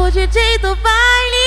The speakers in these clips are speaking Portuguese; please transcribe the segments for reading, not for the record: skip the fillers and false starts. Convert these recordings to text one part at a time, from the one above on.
O DJ do baile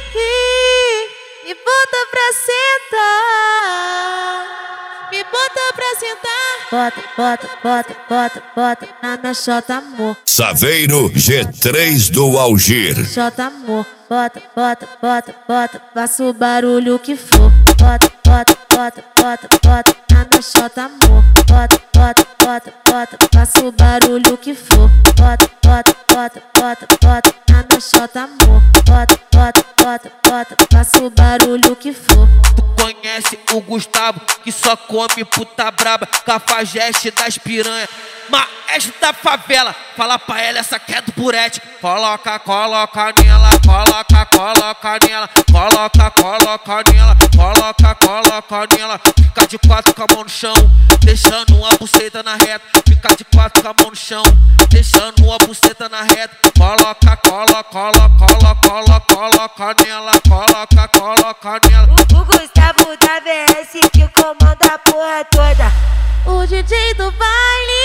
me bota pra sentar, me bota pra sentar. Bota, bota, bota, bota, bota na minha xota, amor. Saveiro G3 do Algir. Xota, amor. Bota, bota, bota, bota, faça o barulho que for. Bota, bota, bota, bota, bota na minha xota, amor. Bota, bota, bota, bota, faça o barulho que for. Bota, bota, bota, bota, bota na minha xota, amor. Bota, bota, bota, bota, faça o barulho que for. Tu conhece o Gustavo, que só come puta braba, cafajeste das piranha, maestro da favela. Fala pra ela, essa que é do burete. Coloca, coloca nela, coloca, coloca nela, coloca, coloca nela, coloca, coloca nela. Fica de quatro com a mão no chão, deixando uma buceta na reta. Fica de quatro com a mão no chão, deixando uma buceta na reta. Coloca, coloca, coloca, coloca, coloca nela, coloca, coloca nela. O Gustavo da VS que comanda a porra toda. O DJ do baile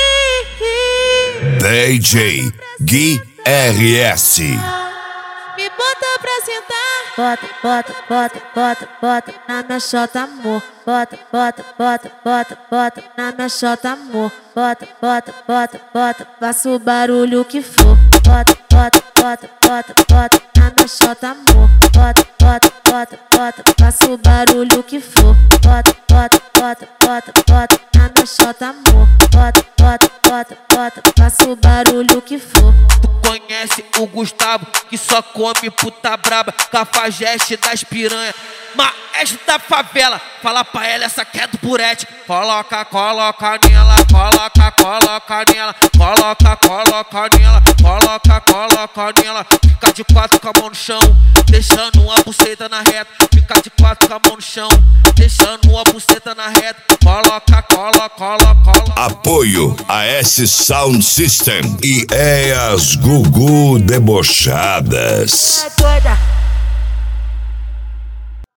DJ Gui RS. me bota pra sentar. Bota, bota, bota, bota, bota na minha xota, amor. Bota, bota, bota, bota, bota na minha xota, amor. Bota, bota, bota, bota, faça o barulho que for. Bota, bota, bota, bota, bota na minha xota, amor. Bota, bota, bota, bota, faça o barulho que for. Bota, bota, bota, bota, bota na minha xota, amor. Bota, bota, bota, bota, faça o barulho que for. Tu conhece o Gustavo, que só come puta braba, cafajeste das piranha, maestro da favela. Fala pra ela, essa que é do burete. Coloca, coloca nela, coloca, coloca nela, coloca, coloca nela, coloca, coloca nela. Fica de quatro com a mão no chão, deixando uma buceta na reta. Fica de quatro com a mão no chão, deixando uma buceta na reta. Coloca, coloca, coloca, coloca. Apoio AS Sound System e EAS Gugu Debochadas. Toda.